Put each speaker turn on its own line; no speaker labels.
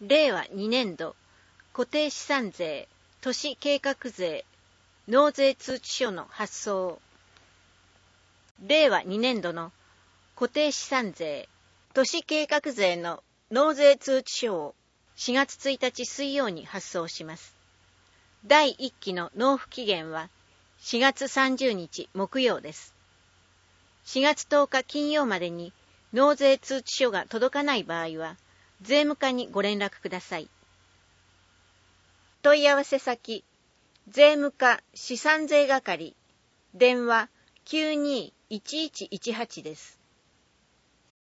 令和2年度固定資産税都市計画税納税通知書の発送。令和2年度の固定資産税都市計画税の納税通知書を4月1日水曜に発送します。第1期の納付期限は4月30日木曜です。4月10日金曜までに納税通知書が届かない場合は、税務課にご連絡ください。問い合わせ先、税務課資産税係、電話921118です。